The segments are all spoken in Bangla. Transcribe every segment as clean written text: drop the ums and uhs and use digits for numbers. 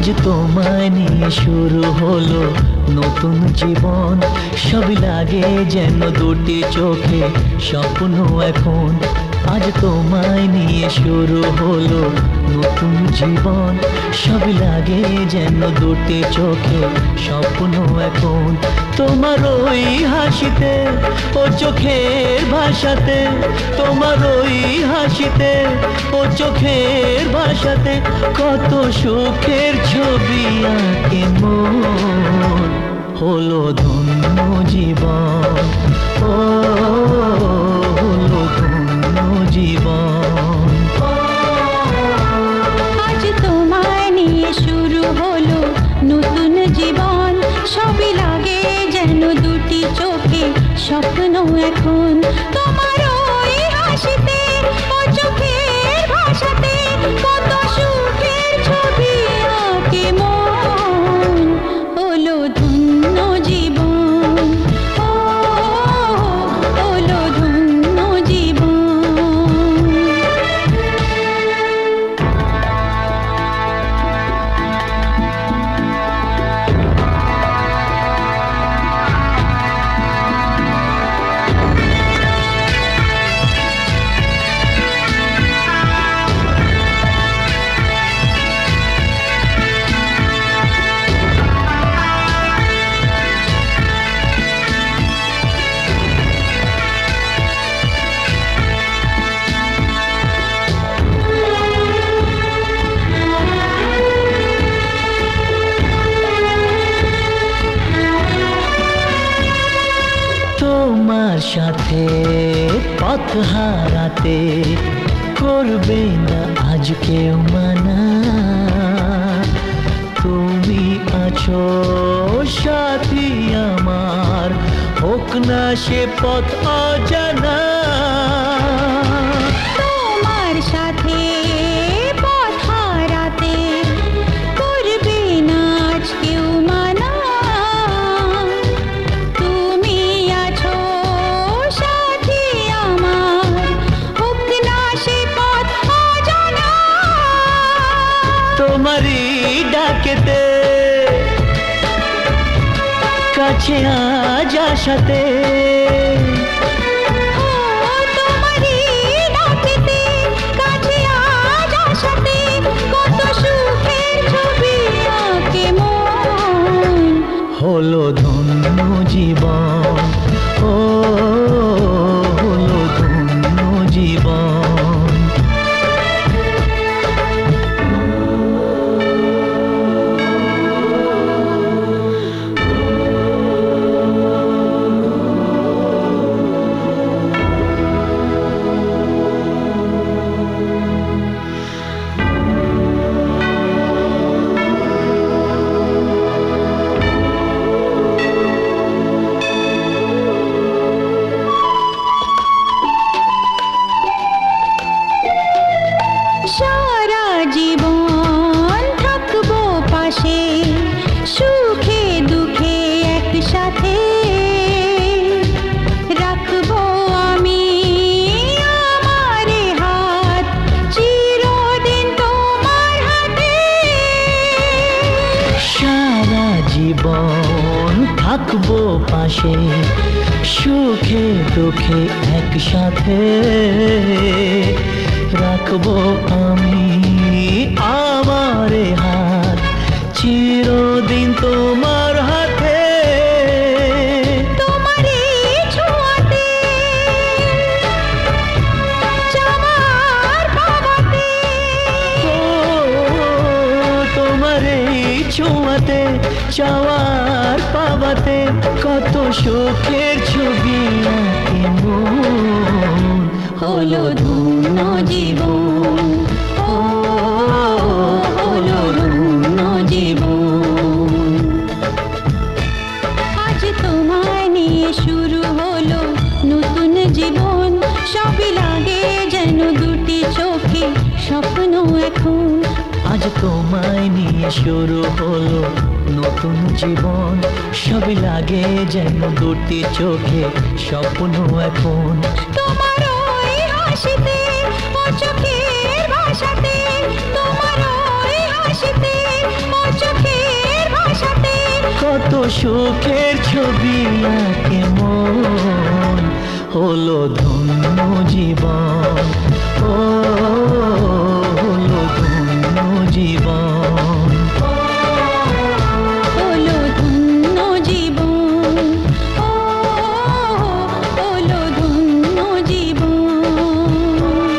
আজ তোমায় নিয়ে শুরু হলো নতুন জীবন, সবই লাগে যেন দুটি চোখে স্বপ্ন এখন। আজ তোমায় নিয়ে শুরু হলো নতুন জীবন, সবই লাগে যেন দুটি চোখে স্বপ্ন এখন। তোমার ওই হাসিতে ও চোখের ভাষাতে, তোমার ওই হাসিতে ও চোখের ভাষাতে কত সুখের ছবি আঁকে মন। হলো ধন্য জীবন, ও হলো ধন্য জীবন। আজ তোমায় নিয়ে শুরু হলো নতুন জীবন, সবই লাগে যেন দুটি চোখে স্বপ্ন এখন। তোমার ওই হাসিতে ও চোখের ভাষাতে কত সুখের ছবি আঁকে মন। হলো ধন্য জীবন, ও হলো ধন্য জীবন। তোমার সাথে পথ হারাতে করবে না আজ কেউ মানা। তুমি আছো সাথী আমার, হোক না সে পথ অজানা। তোমার সাথে পথ হারাতে করবে না আজ কেউ মানা। তুমি আছো সাথী আমার, হোক না সে পথ অজানা। তোমারই ডাকেতে কাছে আজ আসাতে, তোমারই ডাকেতে কাছে আজ আসাতে কত সুখের ছবি আঁকে মন। হলো ধন্য জীবন, ও হলো ধন্য জীবন। সারা জীবন থাকবো পাশে, সুখে দুঃখে একসাথে রাখবো আমি আমার হাত চিরদিন তোমার হাতে। সারা জীবন থাকবো পাশে, সুখে দুঃখে একসাথে রাখবো আমি আমার হাত চিরদিন তোমার হাতে। তোমারই ছোঁয়াতে চাওয়ার পাওয়াতে, ও তোমার এই ছোঁয়াতে চাওয়ার পাওয়াতে কত সুখের ছবি আঁকে মন। হলো ধন্য জীবন, ও হলো ধন্য জীবন। আজ তোমায় নিয়ে শুরু হলো নতুন জীবন, সবই লাগে যেন দুটি চোখে স্বপ্ন এখন। আজ তোমায় নিয়ে শুরু হলো নতুন জীবন, সবই লাগে যেন দুটি চোখে স্বপ্ন এখন। তোমার ওই হাসিতে ও চোখের ভাষাতে, তোমার ওই হাসিতে ও সুখের ছবি আঁকে মন, হলো ধন্য জীবন, ও হলো ধন্য জীবন, হলো ধন্য জীবন, ও হলো ধন্য জীবন।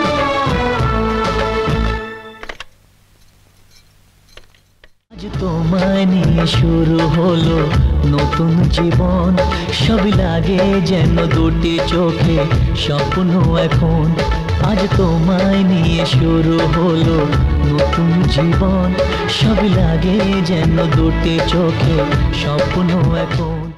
আজ তোমায় নিয়ে শুরু হলো নতুন জীবন, সবই লাগে যেন দুটি চোখে স্বপ্ন এখন। আজ তোমায় নিয়ে শুরু হলো নতুন জীবন, সবই লাগে যেন দুটি চোখে স্বপ্ন এখন।